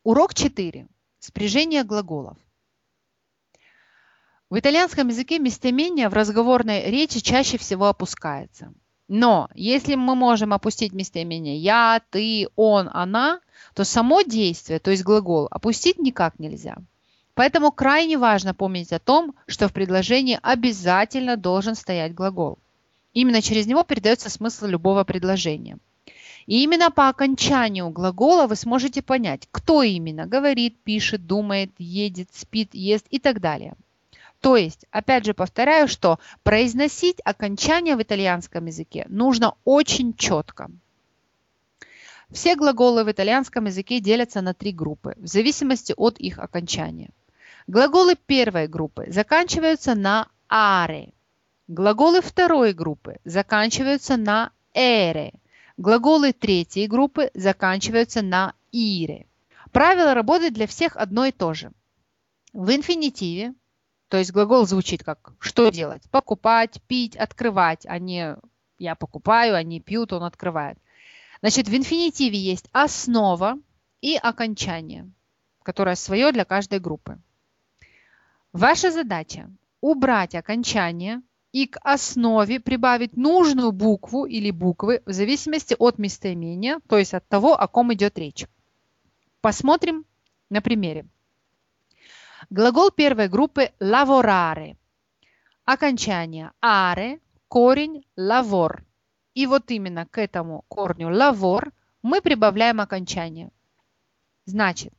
Урок 4. Спряжение глаголов. В итальянском языке местоимение в разговорной речи чаще всего опускается. Но если мы можем опустить местоимение «я», «ты», «он», «она», то само действие, то есть глагол, опустить никак нельзя. Поэтому крайне важно помнить о том, что в предложении обязательно должен стоять глагол. Именно через него передается смысл любого предложения. И именно по окончанию глагола вы сможете понять, кто именно говорит, пишет, думает, едет, спит, ест и так далее. То есть, опять же повторяю, что произносить окончание в итальянском языке нужно очень четко. Все глаголы в итальянском языке делятся на 3 группы, в зависимости от их окончания. Глаголы первой группы заканчиваются на «аре». Глаголы второй группы заканчиваются на «эре». Глаголы третьей группы заканчиваются на «ире». Правило работает для всех одно и то же. В инфинитиве, то есть глагол звучит как «что делать?» Покупать, пить, открывать, а не «я покупаю», они пьют, он открывает. Значит, в инфинитиве есть основа и окончание, которое свое для каждой группы. Ваша задача – убрать окончание и к основе прибавить нужную букву или буквы в зависимости от местоимения, то есть от того, о ком идет речь. Посмотрим на примере. Глагол первой группы lavorare. Окончание are, корень lavor. И вот именно к этому корню lavor мы прибавляем окончание. Значит,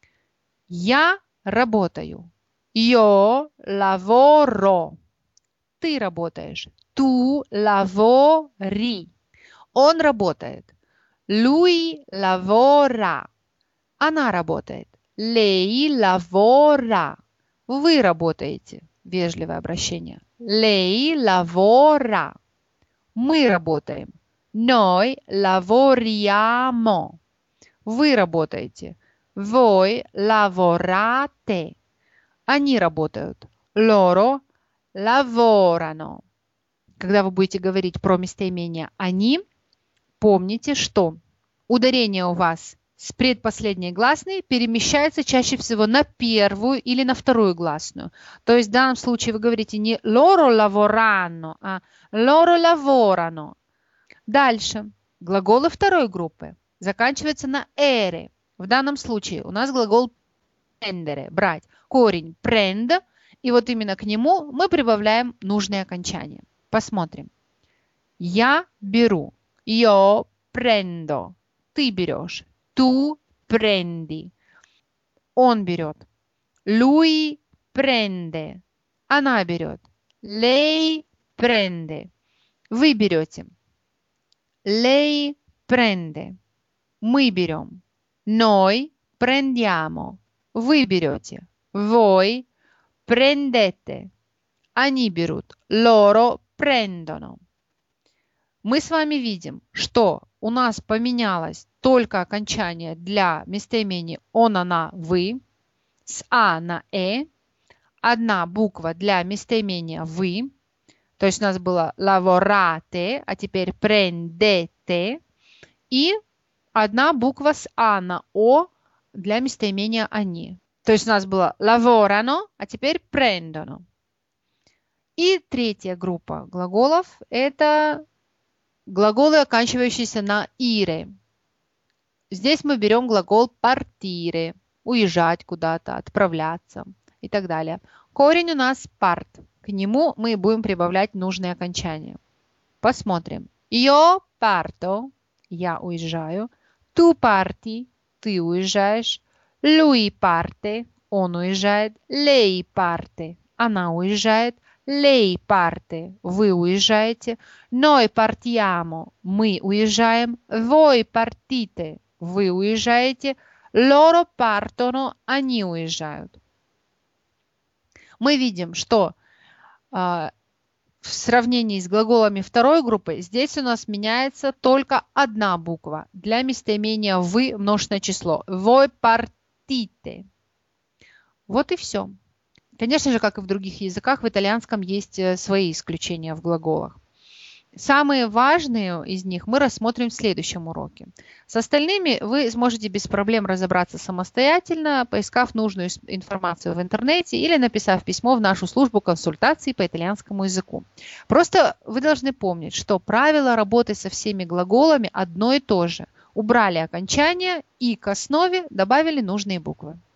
я работаю. Io lavoro. Ты работаешь. Tu lavori. Он работает. Lui lavora. Она работает. Lei lavora. Вы работаете. Вежливое обращение. Lei lavora. Мы работаем. Noi lavoriamo. Вы работаете. Voi lavorate. Они работают. Loro lavorano. Когда вы будете говорить про местоимение «они», помните, что ударение у вас с предпоследней гласной перемещается чаще всего на первую или на вторую гласную. То есть в данном случае вы говорите не loro lavoranno, а loro lavorano. Дальше. Глаголы второй группы заканчиваются на «эре». В данном случае у нас глагол prendere, брать. Корень prend, и вот именно к нему мы прибавляем нужные окончания. Посмотрим. Я беру. Io prendo. Ты берешь. Tu prendi. Он берет. Lui prende. Она берет. Lei prende. Вы берете. Lei prende. Мы берем. Noi prendiamo. Вы берете. Voi prendete. Они берут. Loro prendono. Мы с вами видим, что у нас поменялось только окончание для местоимений он, она, вы с а на одна буква для местоимения вы, то есть у нас было lavorate, а теперь prendete, и одна буква с а на о для местоимения они. То есть у нас было lavorano, а теперь prendono. И третья группа глаголов – это глаголы, оканчивающиеся на ire. Здесь мы берем глагол partire, уезжать куда-то, отправляться и так далее. Корень у нас part. К нему мы будем прибавлять нужные окончания. Посмотрим. Io parto, я уезжаю. Tu parti, ты уезжаешь. Lui parte, он уезжает. Lei parte, она уезжает. Lei parte, вы уезжаете. Noi partiamo, мы уезжаем. Voi partite, вы уезжаете. Loro partono, они уезжают. Мы видим, что в сравнении с глаголами второй группы здесь у нас меняется только одна буква для местоимения вы множественное число. Voi partite. Вот и все. Конечно же, как и в других языках, в итальянском есть свои исключения в глаголах. Самые важные из них мы рассмотрим в следующем уроке. С остальными вы сможете без проблем разобраться самостоятельно, поискав нужную информацию в интернете или написав письмо в нашу службу консультаций по итальянскому языку. Просто вы должны помнить, что правило работы со всеми глаголами одно и то же. Убрали окончание и к основе добавили нужные буквы.